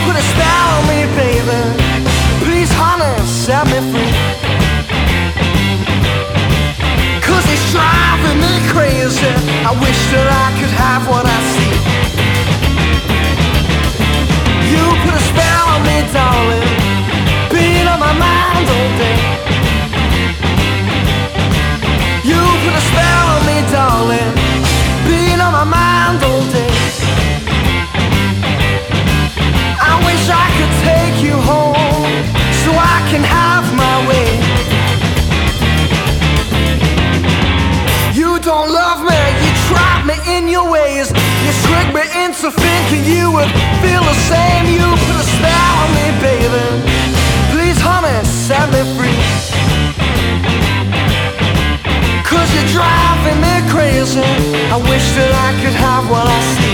put a spell on me, baby. Please, honey, set me free. 'Cause it's driving me crazy. I wish that I could have what I see. You put a spell on me, darling, being on my mind all day. You put a spell on me, darling, being on my mind all day. I wish I could take you home so I can have my way. You don't love me, you trap me in your ways. You trick me into thinking you would feel the same. You put a spell on me, baby. Please, honey, set me free. 'Cause you're driving me crazy. I wish that I could have what I see.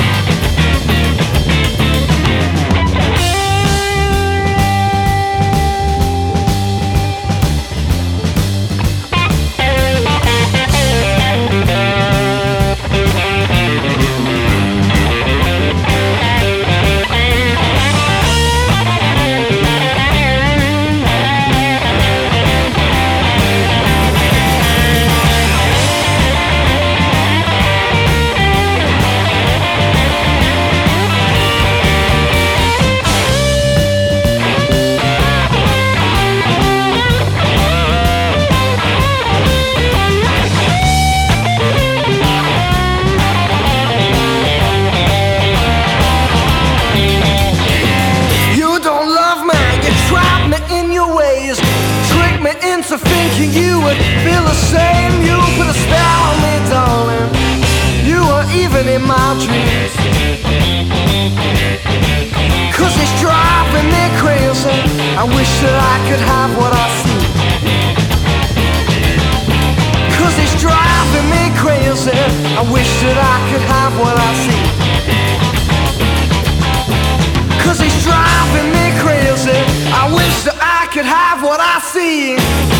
Into thinking you would feel the same. You put a spell on me, darling. You were even in my dreams. 'Cause it's driving me crazy. I wish that I could have what I see. 'Cause it's driving me crazy. I wish that I could have what I see. 'Cause it's driving me crazy. I wish that I could have what I see.